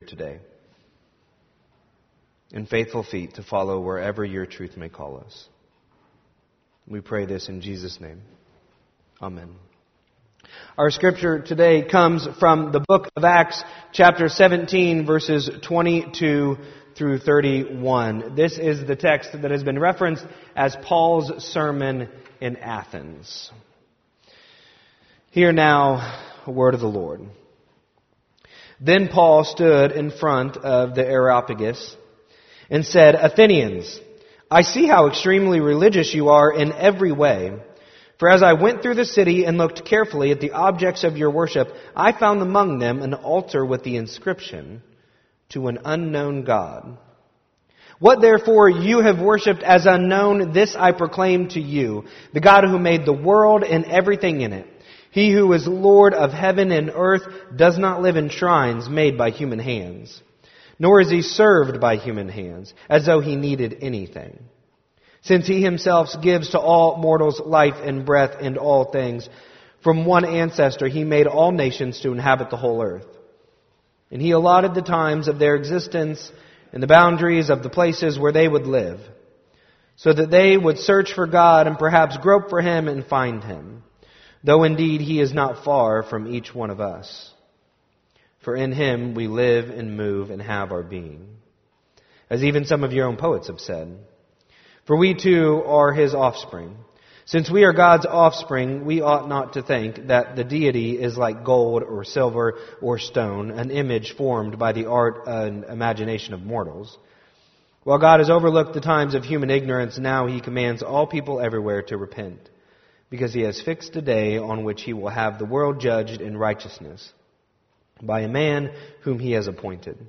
today, and faithful feet to follow wherever your truth may call us. We pray this in Jesus' name. Amen. Our scripture today comes from the book of Acts, chapter 17, verses 22 through 31. This is the text that has been referenced as Paul's sermon in Athens. Hear now a word of the Lord. Then Paul stood in front of the Areopagus and said, Athenians, I see how extremely religious you are in every way. For as I went through the city and looked carefully at the objects of your worship, I found among them an altar with the inscription, to an unknown God. What therefore you have worshipped as unknown, this I proclaim to you, the God who made the world and everything in it. He who is Lord of heaven and earth does not live in shrines made by human hands, nor is he served by human hands, as though he needed anything. Since he himself gives to all mortals life and breath and all things, from one ancestor he made all nations to inhabit the whole earth. And he allotted the times of their existence and the boundaries of the places where they would live, so that they would search for God and perhaps grope for him and find him, though indeed he is not far from each one of us. For in him we live and move and have our being, as even some of your own poets have said. For we too are his offspring. Since we are God's offspring, we ought not to think that the deity is like gold or silver or stone, an image formed by the art and imagination of mortals. While God has overlooked the times of human ignorance, now he commands all people everywhere to repent, because he has fixed a day on which he will have the world judged in righteousness by a man whom he has appointed.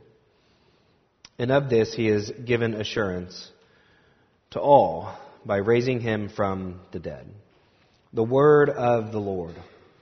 And of this he has given assurance to all by raising him from the dead. The word of the Lord.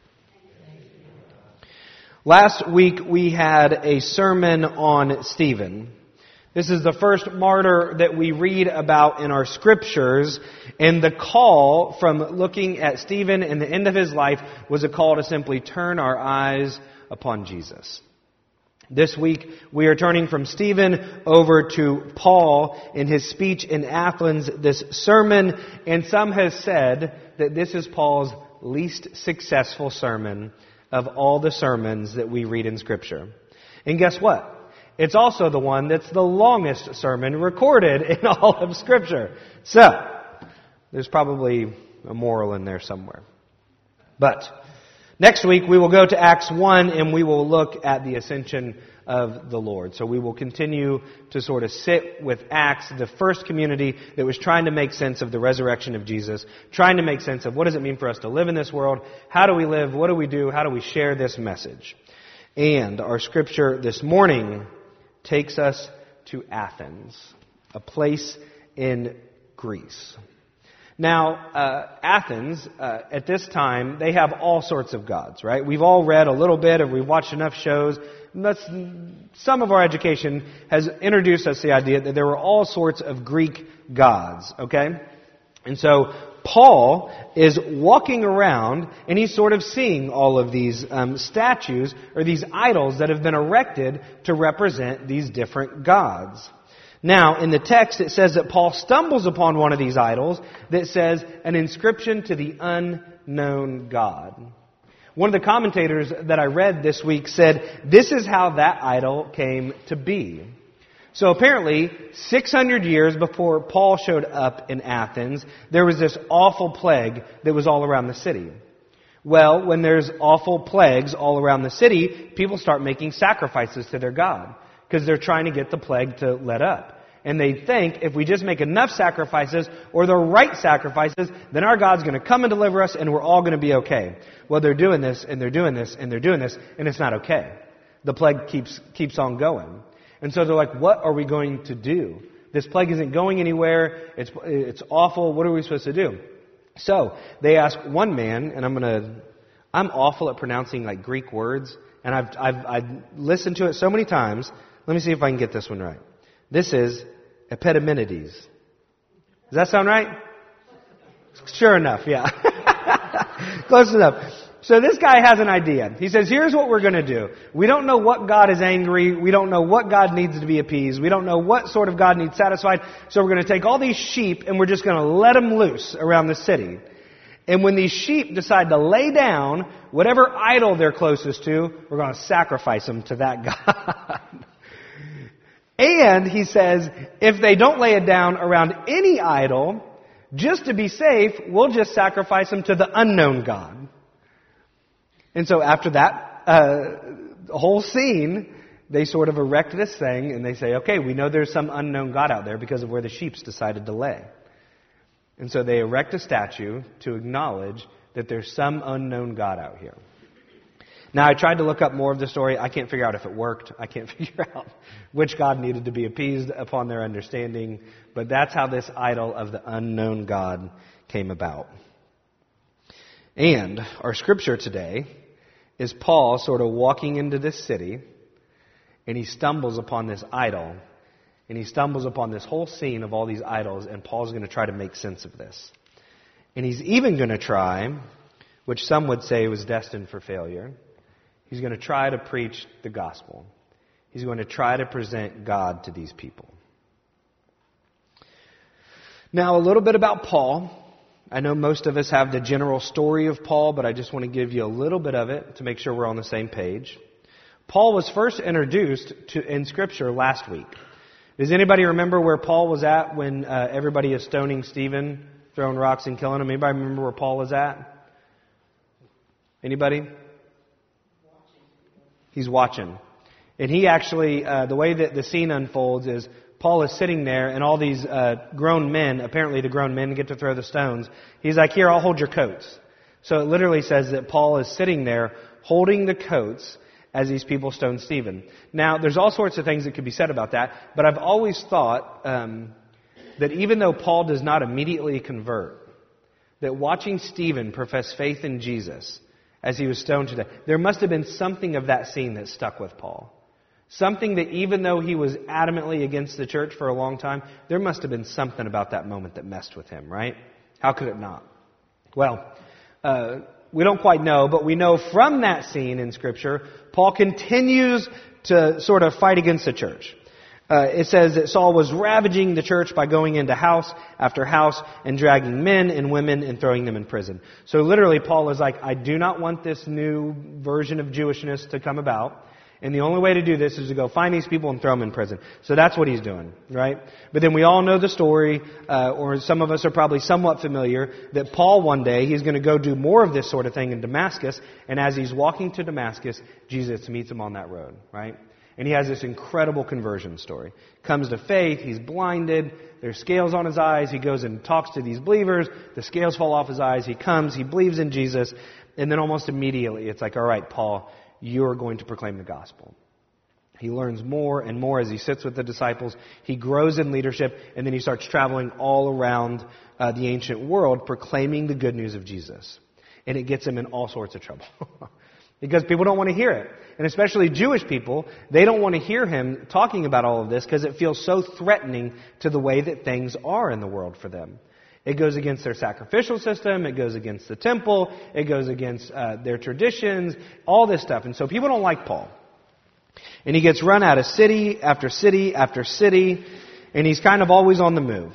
Last week we had a sermon on Stephen. This is the first martyr that we read about in our scriptures, and the call from looking at Stephen and the end of his life was a call to simply turn our eyes upon Jesus. This week, we are turning from Stephen over to Paul in his speech in Athens, this sermon, and some have said that this is Paul's least successful sermon of all the sermons that we read in Scripture. And guess what? It's also the one that's the longest sermon recorded in all of Scripture. So, there's probably a moral in there somewhere. But next week, we will go to Acts 1 and we will look at the ascension of the Lord. So we will continue to sort of sit with Acts, the first community that was trying to make sense of the resurrection of Jesus, trying to make sense of what does it mean for us to live in this world, how do we live, what do we do, how do we share this message. And our scripture this morning takes us to Athens, a place in Greece. Now, Athens, at this time, they have all sorts of gods, right? We've all read a little bit, or we've watched enough shows. Some of our education has introduced us the idea that there were all sorts of Greek gods, okay? And so, Paul is walking around, and he's sort of seeing all of these statues, or these idols that have been erected to represent these different gods. Now, in the text, it says that Paul stumbles upon one of these idols that says, an inscription to the unknown God. One of the commentators that I read this week said, this is how that idol came to be. So apparently, 600 years before Paul showed up in Athens, there was this awful plague that was all around the city. Well, when there's awful plagues all around the city, people start making sacrifices to their God, because they're trying to get the plague to let up. And they think if we just make enough sacrifices, or the right sacrifices, then our God's going to come and deliver us, and we're all going to be okay. Well, they're doing this, and they're doing this, and they're doing this, and it's not okay. The plague keeps on going. And so they're like, what are we going to do? This plague isn't going anywhere. It's awful. What are we supposed to do? So they ask one man, and I'm awful at pronouncing like Greek words, and I've listened to it so many times. Let me see if I can get this one right. This is Epimenides. Does that sound right? Sure enough, yeah. Close enough. So this guy has an idea. He says, here's what we're going to do. We don't know what God is angry. We don't know what God needs to be appeased. We don't know what sort of God needs satisfied. So we're going to take all these sheep and we're just going to let them loose around the city. And when these sheep decide to lay down whatever idol they're closest to, we're going to sacrifice them to that God. And he says, if they don't lay it down around any idol, just to be safe, we'll just sacrifice them to the unknown God. And so after that whole scene, they sort of erect this thing and they say, okay, we know there's some unknown God out there because of where the sheep decided to lay. And so they erect a statue to acknowledge that there's some unknown God out here. Now, I tried to look up more of the story. I can't figure out if it worked. I can't figure out which God needed to be appeased upon their understanding. But that's how this idol of the unknown God came about. And our scripture today is Paul sort of walking into this city, and he stumbles upon this idol. And he stumbles upon this whole scene of all these idols, and Paul's going to try to make sense of this. And he's even going to try, which some would say was destined for failure, he's going to try to preach the gospel. He's going to try to present God to these people. Now, a little bit about Paul. I know most of us have the general story of Paul, but I just want to give you a little bit of it to make sure we're on the same page. Paul was first introduced in Scripture last week. Does anybody remember where Paul was at when everybody is stoning Stephen, throwing rocks and killing him? Anybody remember where Paul was at? Anybody? He's watching. And he actually, the way that the scene unfolds is Paul is sitting there and all these grown men, apparently the grown men get to throw the stones. He's like, here, I'll hold your coats. So it literally says that Paul is sitting there holding the coats as these people stone Stephen. Now, there's all sorts of things that could be said about that, but I've always thought that even though Paul does not immediately convert, that watching Stephen profess faith in Jesus as he was stoned to death, there must have been something of that scene that stuck with Paul. Something that even though he was adamantly against the church for a long time, there must have been something about that moment that messed with him, right? How could it not? Well, we don't quite know, but we know from that scene in Scripture, Paul continues to sort of fight against the church. It says that Saul was ravaging the church by going into house after house and dragging men and women and throwing them in prison. So literally, Paul is like, I do not want this new version of Jewishness to come about. And the only way to do this is to go find these people and throw them in prison. So that's what he's doing, right? But then we all know the story, or some of us are probably somewhat familiar, that Paul one day, he's going to go do more of this sort of thing in Damascus. And as he's walking to Damascus, Jesus meets him on that road, right? And he has this incredible conversion story. Comes to faith, he's blinded, there's scales on his eyes, he goes and talks to these believers, the scales fall off his eyes, he comes, he believes in Jesus, and then almost immediately it's like, all right, Paul, you're going to proclaim the gospel. He learns more and more as he sits with the disciples. He grows in leadership, and then he starts traveling all around the ancient world proclaiming the good news of Jesus. And it gets him in all sorts of trouble. Because people don't want to hear it. And especially Jewish people, they don't want to hear him talking about all of this because it feels so threatening to the way that things are in the world for them. It goes against their sacrificial system. It goes against the temple. It goes against their traditions, all this stuff. And so people don't like Paul. And he gets run out of city after city after city, and he's kind of always on the move.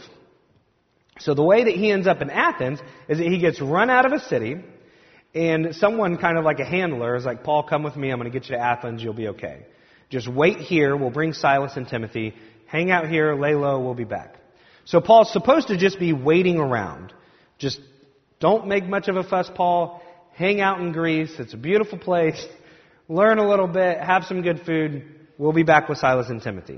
So the way that he ends up in Athens is that he gets run out of a city, and someone kind of like a handler is like, Paul, come with me. I'm going to get you to Athens. You'll be okay. Just wait here. We'll bring Silas and Timothy. Hang out here. Lay low. We'll be back. So Paul's supposed to just be waiting around. Just don't make much of a fuss, Paul. Hang out in Greece. It's a beautiful place. Learn a little bit. Have some good food. We'll be back with Silas and Timothy.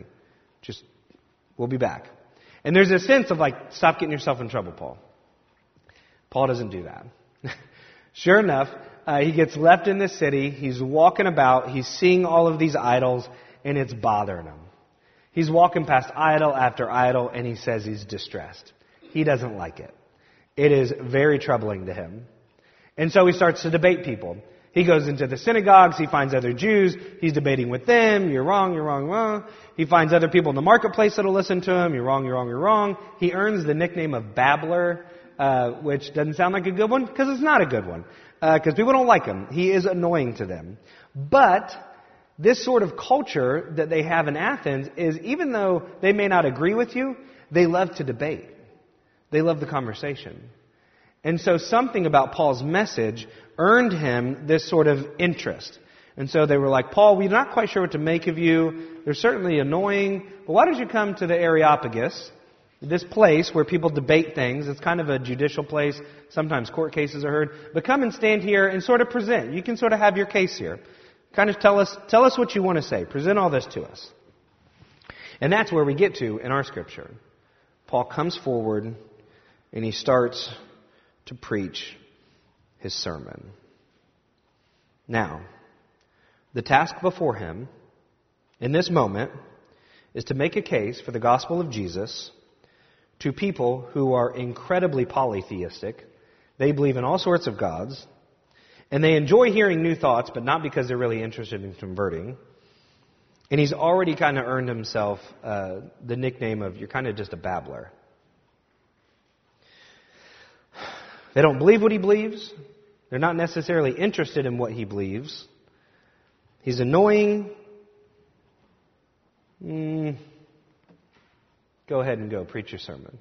We'll be back. And there's a sense of like, stop getting yourself in trouble, Paul. Paul doesn't do that. Sure enough, he gets left in this city. He's walking about. He's seeing all of these idols, and it's bothering him. He's walking past idol after idol, and he says he's distressed. He doesn't like it. It is very troubling to him. And so he starts to debate people. He goes into the synagogues. He finds other Jews. He's debating with them. You're wrong, you're wrong, wrong. He finds other people in the marketplace that will listen to him. You're wrong, you're wrong, you're wrong. He earns the nickname of Babbler, which doesn't sound like a good one because it's not a good one. because people don't like him. He is annoying to them. But this sort of culture that they have in Athens is, even though they may not agree with you, they love to debate. They love the conversation. And so something about Paul's message earned him this sort of interest. And so they were like, Paul, we're not quite sure what to make of you. They're certainly annoying. But why don't you come to the Areopagus, this place where people debate things? It's kind of a judicial place. Sometimes court cases are heard. But come and stand here and sort of present. You can sort of have your case here. Kind of tell us what you want to say. Present all this to us. And that's where we get to in our scripture. Paul comes forward and he starts to preach his sermon. Now, the task before him in this moment is to make a case for the gospel of Jesus to people who are incredibly polytheistic. They believe in all sorts of gods. And they enjoy hearing new thoughts, but not because they're really interested in converting. And he's already kind of earned himself the nickname of, you're kind of just a babbler. They don't believe what he believes. They're not necessarily interested in what he believes. He's annoying. Go ahead and go preach your sermon.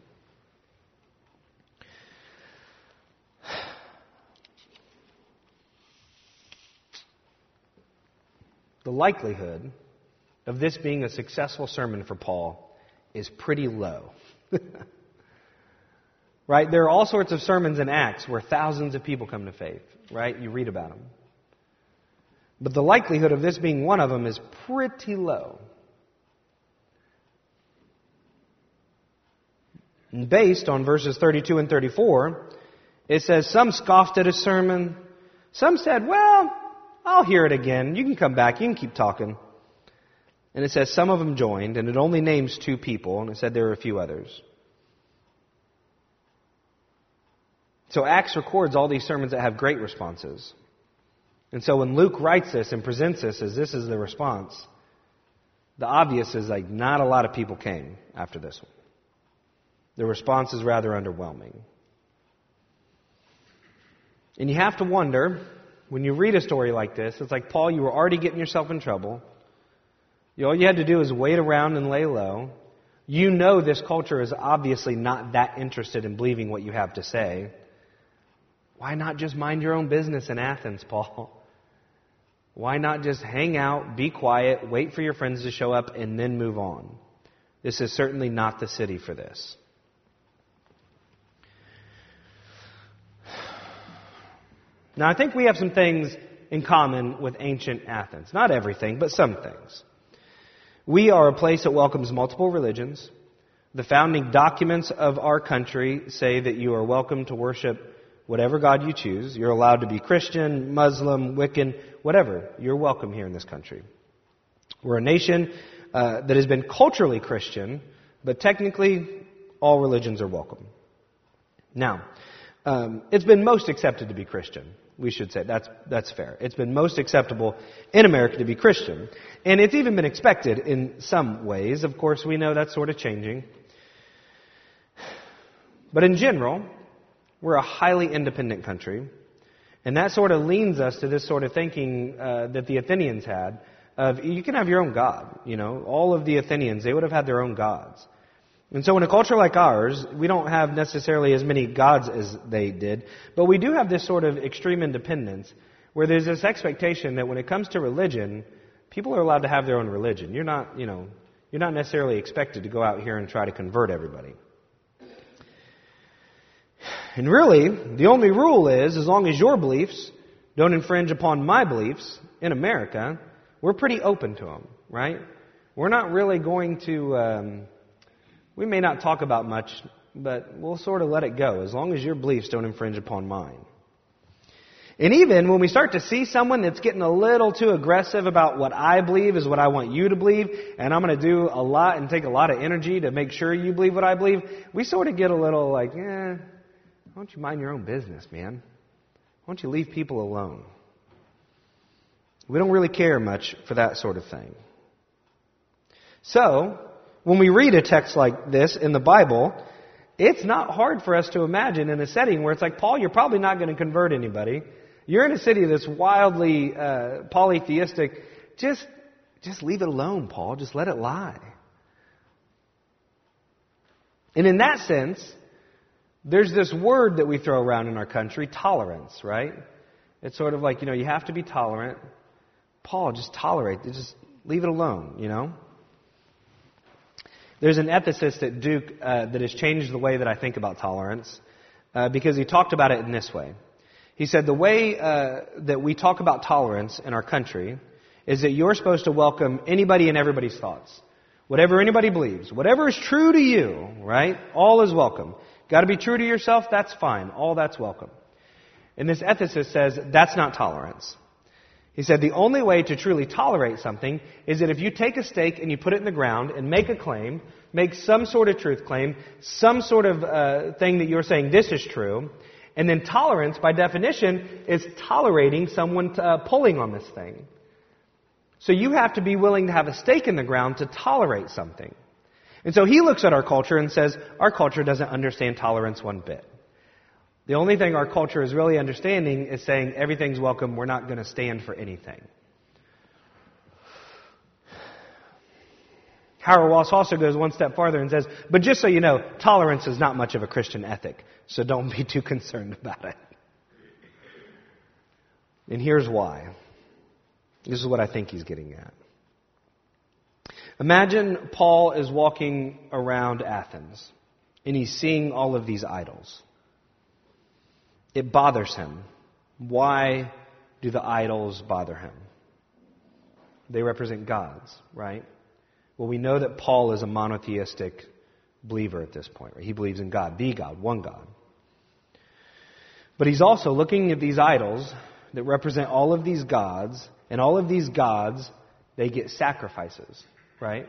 The likelihood of this being a successful sermon for Paul is pretty low. Right? There are all sorts of sermons in Acts where thousands of people come to faith. Right? You read about them. But the likelihood of this being one of them is pretty low. And based on verses 32 and 34, it says some scoffed at his sermon. Some said, well, I'll hear it again. You can come back. You can keep talking. And it says some of them joined, and it only names 2 people, and it said there were a few others. So Acts records all these sermons that have great responses. And so when Luke writes this and presents this as this is the response, the obvious is like not a lot of people came after this one. The response is rather underwhelming. And you have to wonder, when you read a story like this, it's like, Paul, you were already getting yourself in trouble. All you had to do is wait around and lay low. You know this culture is obviously not that interested in believing what you have to say. Why not just mind your own business in Athens, Paul? Why not just hang out, be quiet, wait for your friends to show up, and then move on? This is certainly not the city for this. Now, I think we have some things in common with ancient Athens. Not everything, but some things. We are a place that welcomes multiple religions. The founding documents of our country say that you are welcome to worship whatever God you choose. You're allowed to be Christian, Muslim, Wiccan, whatever. You're welcome here in this country. We're a nation that has been culturally Christian, but technically all religions are welcome. Now, it's been most accepted to be Christian. We should say that's fair. It's been most acceptable in America to be Christian. And it's even been expected in some ways. Of course, we know that's sort of changing. But in general, we're a highly independent country. And that sort of leans us to this sort of thinking that the Athenians had of you can have your own God. You know, all of the Athenians, they would have had their own gods. And so in a culture like ours, we don't have necessarily as many gods as they did, but we do have this sort of extreme independence where there's this expectation that when it comes to religion, people are allowed to have their own religion. You're not necessarily expected to go out here and try to convert everybody. And really, the only rule is, as long as your beliefs don't infringe upon my beliefs in America, we're pretty open to them, right? We're not really going to... we may not talk about much, but we'll sort of let it go as long as your beliefs don't infringe upon mine. And even when we start to see someone that's getting a little too aggressive about what I believe is what I want you to believe, and I'm going to do a lot and take a lot of energy to make sure you believe what I believe, we sort of get a little like, why don't you mind your own business, man? Why don't you leave people alone? We don't really care much for that sort of thing. So, when we read a text like this in the Bible, it's not hard for us to imagine in a setting where it's like, Paul, you're probably not going to convert anybody. You're in a city that's wildly polytheistic. Just leave it alone, Paul. Just let it lie. And in that sense, there's this word that we throw around in our country, tolerance, right? It's sort of like, you have to be tolerant. Paul, just tolerate. Just leave it alone, There's an ethicist at Duke that has changed the way that I think about tolerance because he talked about it in this way. He said the way that we talk about tolerance in our country is that you're supposed to welcome anybody and everybody's thoughts. Whatever anybody believes, whatever is true to you, right? All is welcome. Got to be true to yourself? That's fine. All that's welcome. And this ethicist says that's not tolerance. He said the only way to truly tolerate something is that if you take a stake and you put it in the ground and make a claim, make some sort of truth claim, some sort of thing that you're saying this is true, and then tolerance, by definition, is tolerating someone pulling on this thing. So you have to be willing to have a stake in the ground to tolerate something. And so he looks at our culture and says, our culture doesn't understand tolerance one bit. The only thing our culture is really understanding is saying everything's welcome, we're not going to stand for anything. Howard Walsh also goes one step farther and says, but just so you know, tolerance is not much of a Christian ethic, so don't be too concerned about it. And here's why. This is what I think he's getting at. Imagine Paul is walking around Athens, and he's seeing all of these idols. It bothers him. Why do the idols bother him? They represent gods, right? Well, we know that Paul is a monotheistic believer at this point. Right? He believes in God, the God, one God. But he's also looking at these idols that represent all of these gods, and all of these gods, they get sacrifices, right?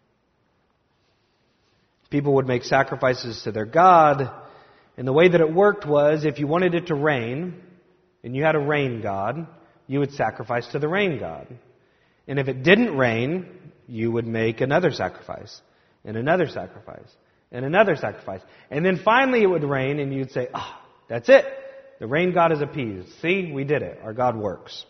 People would make sacrifices to their God, and the way that it worked was if you wanted it to rain, and you had a rain god, you would sacrifice to the rain god. And if it didn't rain, you would make another sacrifice, and another sacrifice, and another sacrifice. And then finally it would rain, and you'd say, that's it. The rain god is appeased. See, we did it. Our God works.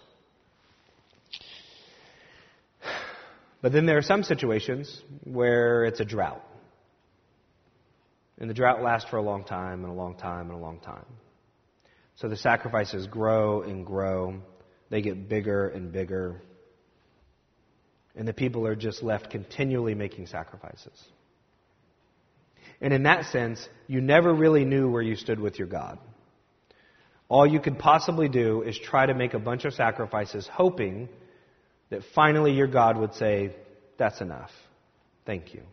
But then there are some situations where it's a drought. And the drought lasts for a long time, and a long time, and a long time. So the sacrifices grow and grow. They get bigger and bigger. And the people are just left continually making sacrifices. And in that sense, you never really knew where you stood with your God. All you could possibly do is try to make a bunch of sacrifices, hoping that finally your God would say, that's enough. Thank you.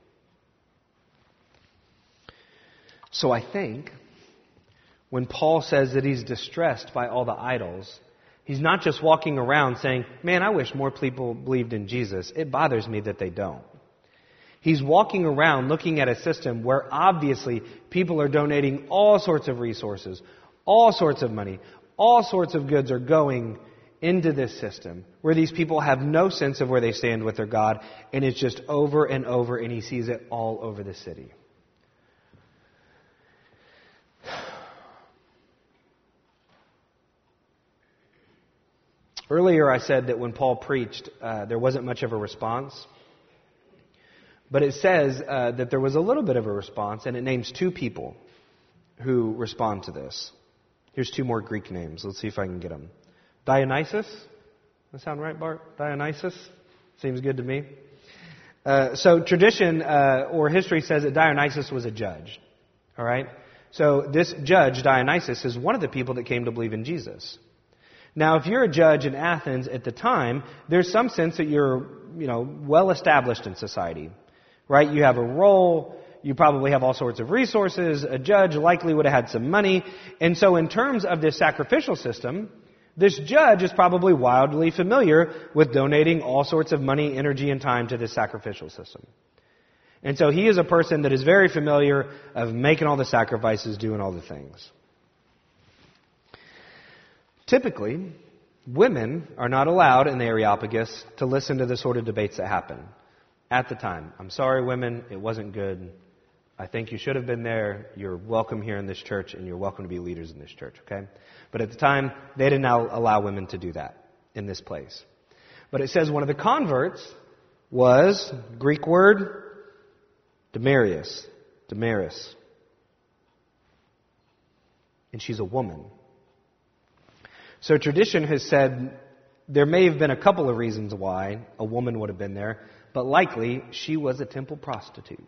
So I think when Paul says that he's distressed by all the idols, he's not just walking around saying, man, I wish more people believed in Jesus. It bothers me that they don't. He's walking around looking at a system where obviously people are donating all sorts of resources, all sorts of money, all sorts of goods are going into this system where these people have no sense of where they stand with their God, and it's just over and over, and he sees it all over the city. Earlier I said that when Paul preached, there wasn't much of a response. But it says that there was a little bit of a response, and it names two people who respond to this. Here's two more Greek names. Let's see if I can get them. Dionysus. Does that sound right, Bart? Dionysus? Seems good to me. So tradition or history says that Dionysus was a judge. All right? So this judge, Dionysus, is one of the people that came to believe in Jesus. Now, if you're a judge in Athens at the time, there's some sense that you're, well established in society. Right? You have a role. You probably have all sorts of resources. A judge likely would have had some money. And so in terms of this sacrificial system, this judge is probably wildly familiar with donating all sorts of money, energy, and time to this sacrificial system. And so he is a person that is very familiar of making all the sacrifices, doing all the things. Typically, women are not allowed in the Areopagus to listen to the sort of debates that happen at the time. I'm sorry, women, it wasn't good. I think you should have been there. You're welcome here in this church, and you're welcome to be leaders in this church, okay? But at the time, they didn't allow women to do that in this place. But it says one of the converts was, Greek word, Damaris. And she's a woman. So tradition has said there may have been a couple of reasons why a woman would have been there, but likely she was a temple prostitute.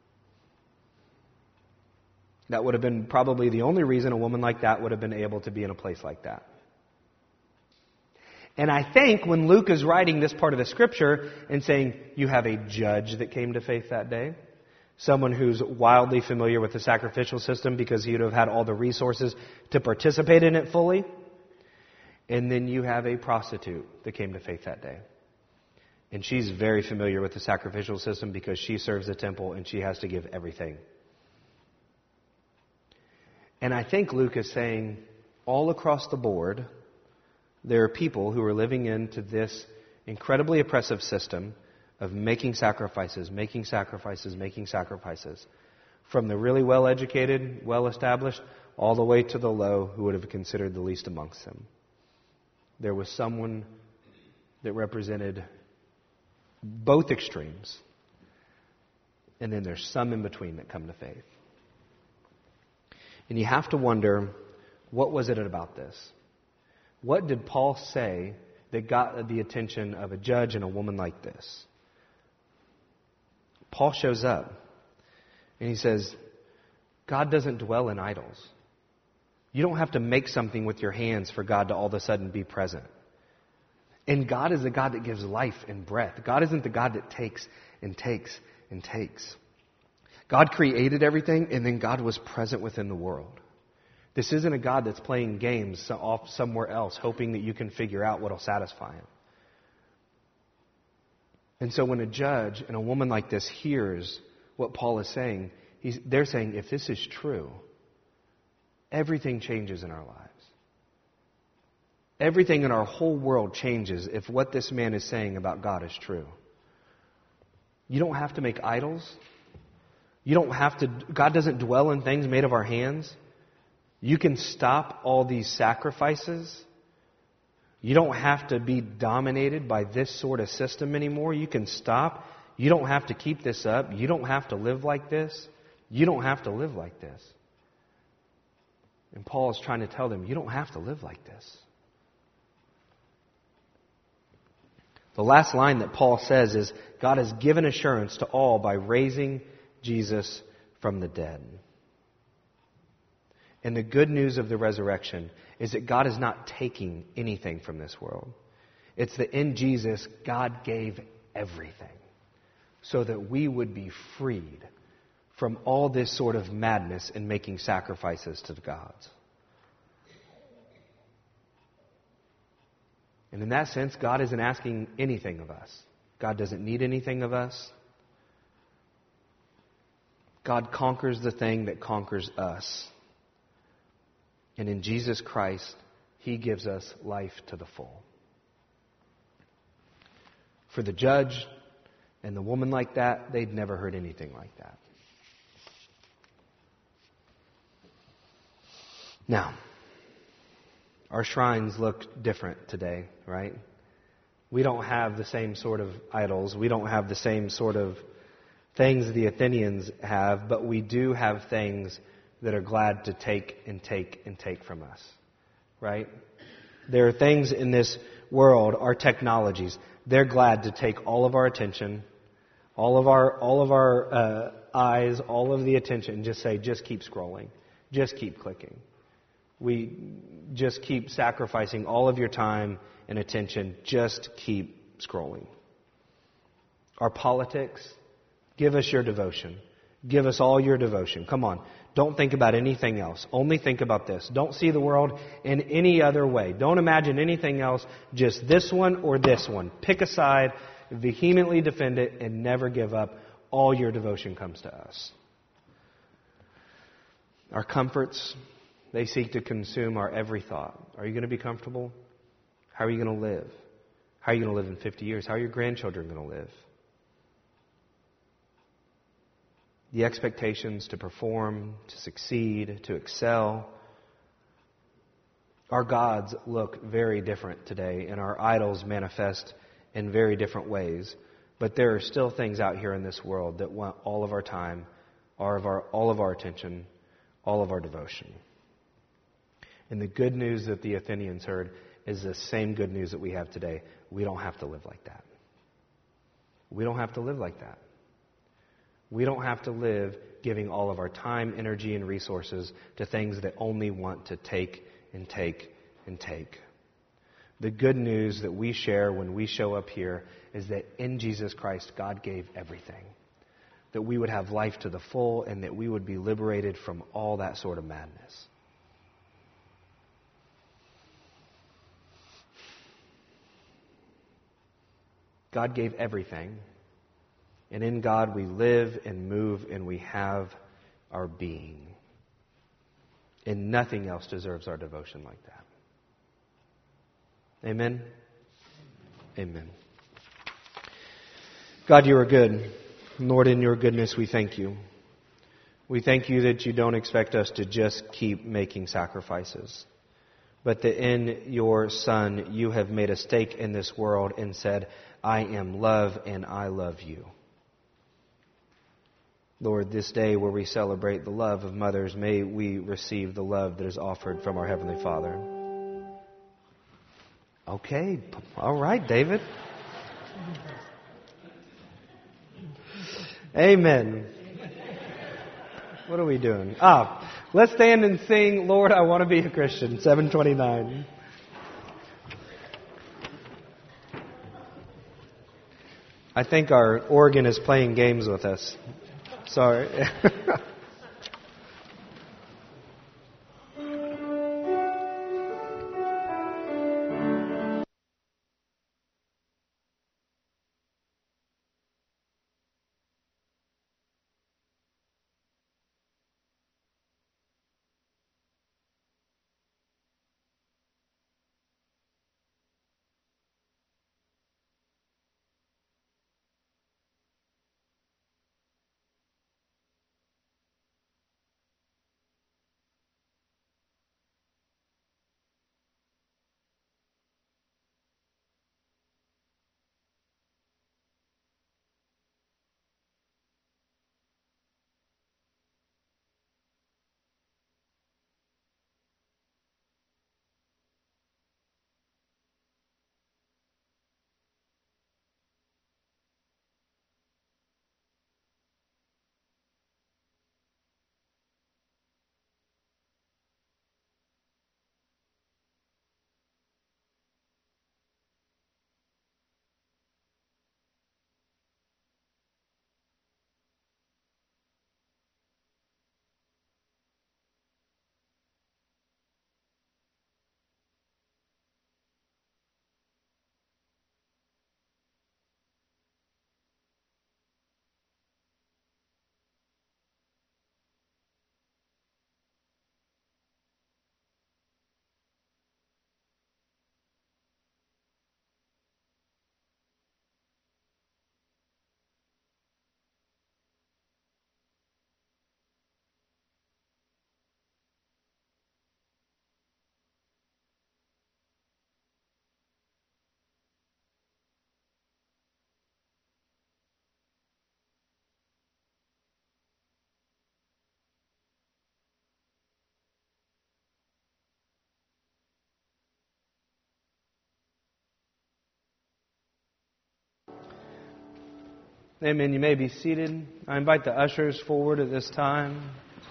That would have been probably the only reason a woman like that would have been able to be in a place like that. And I think when Luke is writing this part of the scripture and saying you have a judge that came to faith that day, someone who's wildly familiar with the sacrificial system because he would have had all the resources to participate in it fully, and then you have a prostitute that came to faith that day. And she's very familiar with the sacrificial system because she serves the temple and she has to give everything. And I think Luke is saying all across the board, there are people who are living into this incredibly oppressive system of making sacrifices, from the really well-educated, well-established, all the way to the low who would have considered the least amongst them. There was someone that represented both extremes, and then there's some in between that come to faith. And you have to wonder, what was it about this? What did Paul say that got the attention of a judge and a woman like this? Paul shows up and he says, God doesn't dwell in idols. You don't have to make something with your hands for God to all of a sudden be present. And God is the God that gives life and breath. God isn't the God that takes and takes and takes. God created everything, and then God was present within the world. This isn't a God that's playing games off somewhere else, hoping that you can figure out what will satisfy him. And so when a judge and a woman like this hears what Paul is saying, they're saying, if this is true, everything changes in our lives. Everything in our whole world changes if what this man is saying about God is true. You don't have to make idols. God doesn't dwell in things made of our hands. You can stop all these sacrifices. You don't have to be dominated by this sort of system anymore. You can stop. You don't have to keep this up. You don't have to live like this. You don't have to live like this. And Paul is trying to tell them, you don't have to live like this. The last line that Paul says is, God has given assurance to all by raising Jesus from the dead. And the good news of the resurrection is that God is not taking anything from this world. It's that in Jesus, God gave everything so that we would be freed from all this sort of madness in making sacrifices to the gods. And in that sense, God isn't asking anything of us. God doesn't need anything of us. God conquers the thing that conquers us. And in Jesus Christ, He gives us life to the full. For the judge and the woman like that, they'd never heard anything like that. Now, our shrines look different today, right? We don't have the same sort of idols. We don't have the same sort of things the Athenians have, but we do have things that are glad to take and take and take from us, right? There are things in this world, our technologies, they're glad to take all of our attention, all of our eyes, all of the attention, and just say, just keep scrolling, just keep clicking. We just keep sacrificing all of your time and attention, just keep scrolling. Our politics, give us your devotion. Give us all your devotion. Come on. Don't think about anything else. Only think about this. Don't see the world in any other way. Don't imagine anything else. Just this one or this one. Pick a side, vehemently defend it, and never give up. All your devotion comes to us. Our comforts, they seek to consume our every thought. Are you going to be comfortable? How are you going to live? How are you going to live in 50 years? How are your grandchildren going to live? the expectations to perform, to succeed, to excel. Our gods look very different today, and our idols manifest in very different ways. But there are still things out here in this world that want all of our time, all of our attention, all of our devotion. And the good news that the Athenians heard is the same good news that we have today. We don't have to live like that. We don't have to live like that. We don't have to live giving all of our time, energy, and resources to things that only want to take and take and take. The good news that we share when we show up here is that in Jesus Christ, God gave everything. That we would have life to the full and that we would be liberated from all that sort of madness. God gave everything. And in God we live and move and we have our being. And nothing else deserves our devotion like that. Amen? Amen. God, you are good. Lord, in your goodness we thank you. We thank you that you don't expect us to just keep making sacrifices, but that in your Son you have made a stake in this world and said, I am love and I love you. Lord, this day where we celebrate the love of mothers, may we receive the love that is offered from our Heavenly Father. Okay, all right, David. Amen. What are we doing? Let's stand and sing, Lord, I Want to Be a Christian, 729. I think our organ is playing games with us. Sorry. Amen. You may be seated. I invite the ushers forward at this time.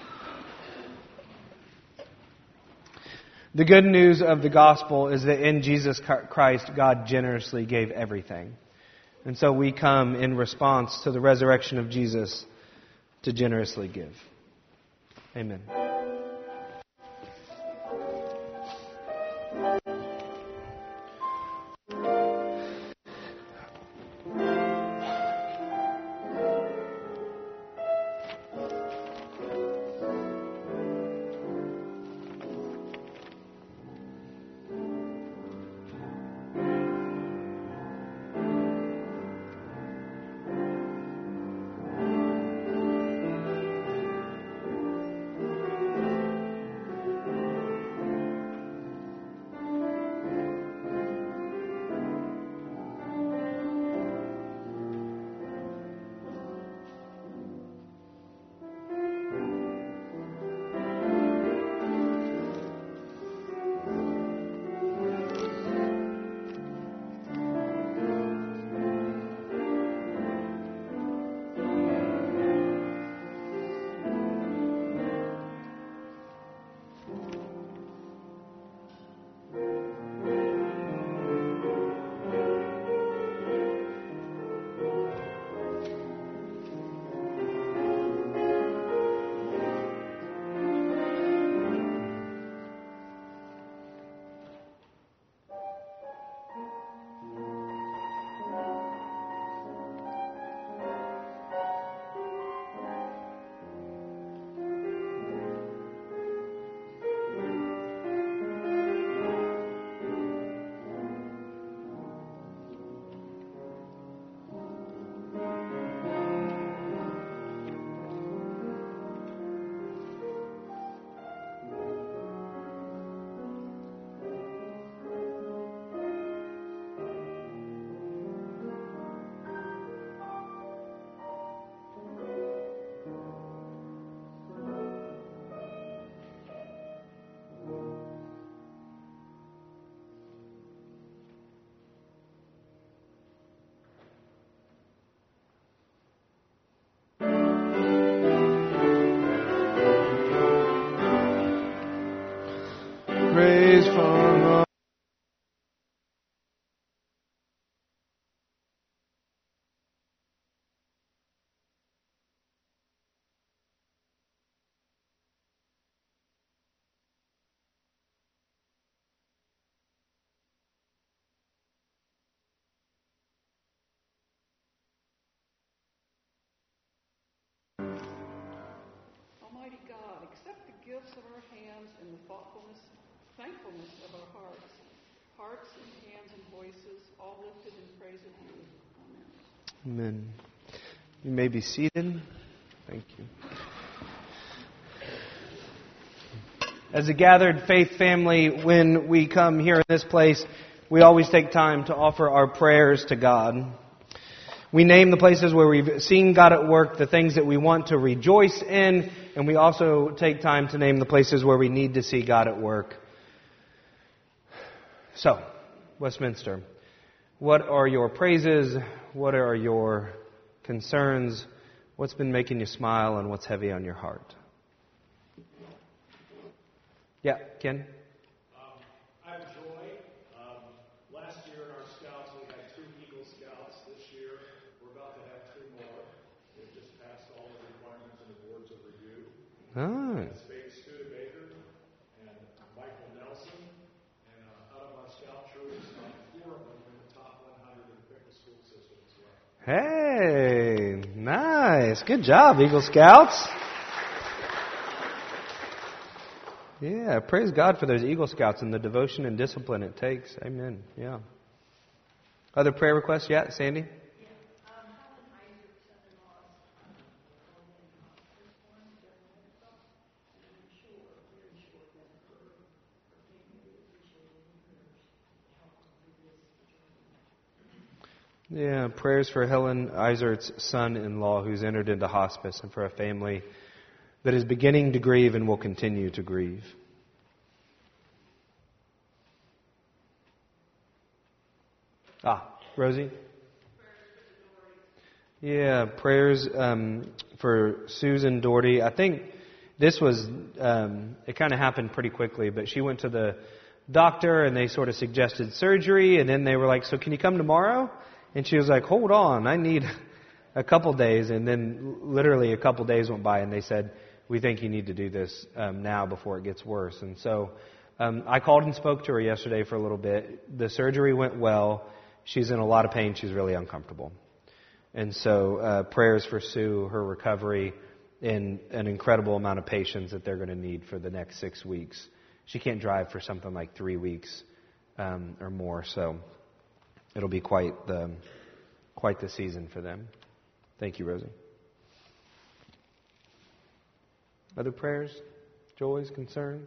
The good news of the gospel is that in Jesus Christ, God generously gave everything. And so we come in response to the resurrection of Jesus to generously give. Amen. Almighty God, accept the gifts of our hands and the thankfulness of our hearts and hands and voices, all lifted in praise of you. Amen. Amen. You may be seated. Thank you. As a gathered faith family, when we come here in this place, we always take time to offer our prayers to God. We name the places where we've seen God at work, the things that we want to rejoice in, and we also take time to name the places where we need to see God at work. So, Westminster, what are your praises? What are your concerns? What's been making you smile and what's heavy on your heart? Yeah, Ken? I have joy. Last year in our Scouts, we had 2 Eagle Scouts. This year, we're about to have 2 more. They've just passed all the requirements and the boards of review. That's Faith Studebaker and Michael Nelson. And out of my Scout troop, 4 of them in the top 100 in the Pickle School System as well. Hey, nice. Good job, Eagle Scouts. Yeah, praise God for those Eagle Scouts and the devotion and discipline it takes. Amen. Yeah. Other prayer requests? Yeah, Sandy? Yeah, prayers for Helen Isert's son-in-law who's entered into hospice and for a family that is beginning to grieve and will continue to grieve. Rosie? Yeah, prayers for Susan Doherty. I think this was, it kind of happened pretty quickly, but she went to the doctor and they sort of suggested surgery, and then they were like, so can you come tomorrow? And she was like, hold on, I need a couple days. And then literally a couple days went by and they said, we think you need to do this now before it gets worse. And so I called and spoke to her yesterday for a little bit. The surgery went well. She's in a lot of pain. She's really uncomfortable. And so prayers for Sue, her recovery, and an incredible amount of patience that they're going to need for the next 6 weeks. She can't drive for something like 3 weeks or more. So it'll be quite the season for them. Thank you, Rosie. Other prayers, joys, concerns?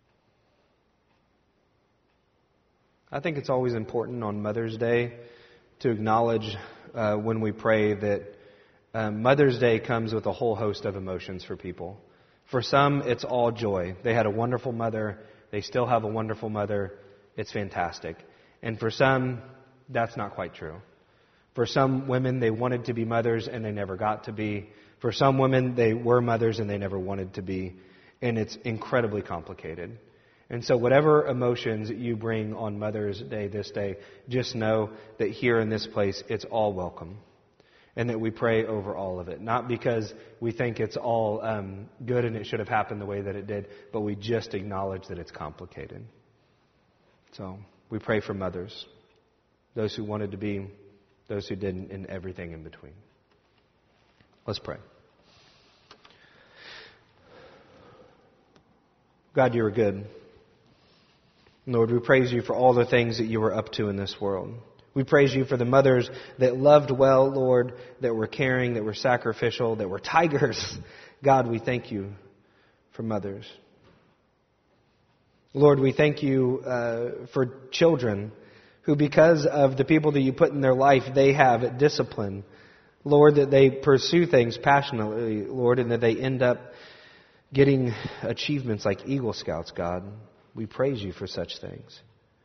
I think it's always important on Mother's Day to acknowledge when we pray that Mother's Day comes with a whole host of emotions for people. For some, it's all joy. They had a wonderful mother. They still have a wonderful mother. It's fantastic. And for some, that's not quite true. For some women, they wanted to be mothers and they never got to be. For some women, they were mothers and they never wanted to be. And it's incredibly complicated. And so whatever emotions you bring on Mother's Day this day, just know that here in this place, it's all welcome. And that we pray over all of it. Not because we think it's all good and it should have happened the way that it did, but we just acknowledge that it's complicated. So we pray for mothers. Those who wanted to be, those who didn't, and everything in between. Let's pray. God, you are good. Lord, we praise you for all the things that you were up to in this world. We praise you for the mothers that loved well, Lord, that were caring, that were sacrificial, that were tigers. God, we thank you for mothers. Lord, we thank you for children who, because of the people that you put in their life, they have discipline. Lord, that they pursue things passionately, Lord, and that they end up getting achievements like Eagle Scouts, God. We praise you for such things.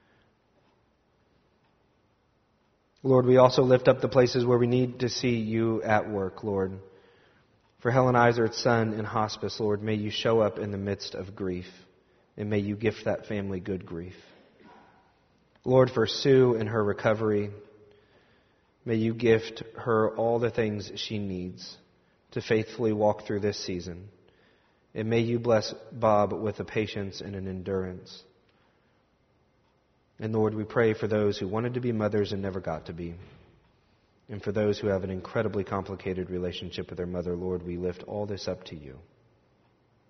Lord, we also lift up the places where we need to see you at work, Lord. For Helen Isert's son in hospice, Lord, may you show up in the midst of grief, and may you gift that family good grief. Lord, for Sue and her recovery, may you gift her all the things she needs to faithfully walk through this season. And may you bless Bob with a patience and an endurance. And Lord, we pray for those who wanted to be mothers and never got to be. And for those who have an incredibly complicated relationship with their mother, Lord, we lift all this up to you.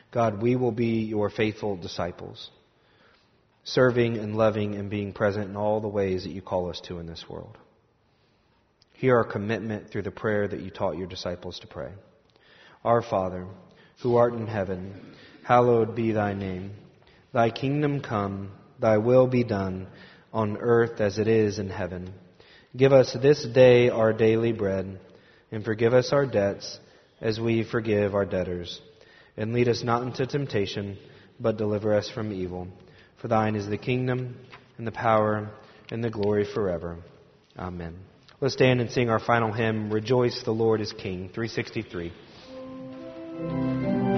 God, we will be your faithful disciples, serving and loving and being present in all the ways that you call us to in this world. Hear our commitment through the prayer that you taught your disciples to pray. Our Father, who art in heaven, hallowed be thy name. Thy kingdom come, thy will be done, on earth as it is in heaven. Give us this day our daily bread, and forgive us our debts as we forgive our debtors. And lead us not into temptation, but deliver us from evil. For thine is the kingdom, and the power, and the glory forever. Amen. Let's stand and sing our final hymn, Rejoice, the Lord is King, 363.